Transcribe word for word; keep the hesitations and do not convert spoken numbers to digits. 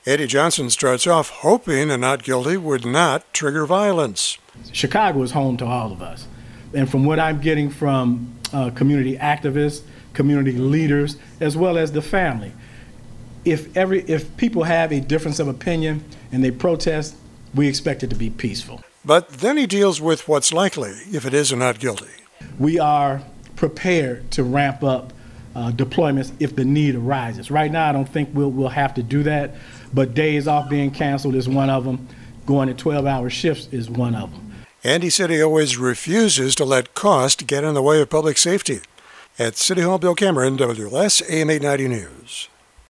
Eddie Johnson starts off hoping a not guilty would not trigger violence. Chicago is home to all of us. And from what I'm getting from uh, community activists, community leaders, as well as the family, if every if people have a difference of opinion and they protest, we expect it to be peaceful. But then he deals with what's likely if it is a not guilty. We are prepared to ramp up uh, deployments if the need arises. Right now, I don't think we'll, we'll have to do that, but days off being canceled is one of them. Going to twelve-hour shifts is one of them. And he said he always refuses to let cost get in the way of public safety. At City Hall, Bill Cameron, W L S A M eight ninety News.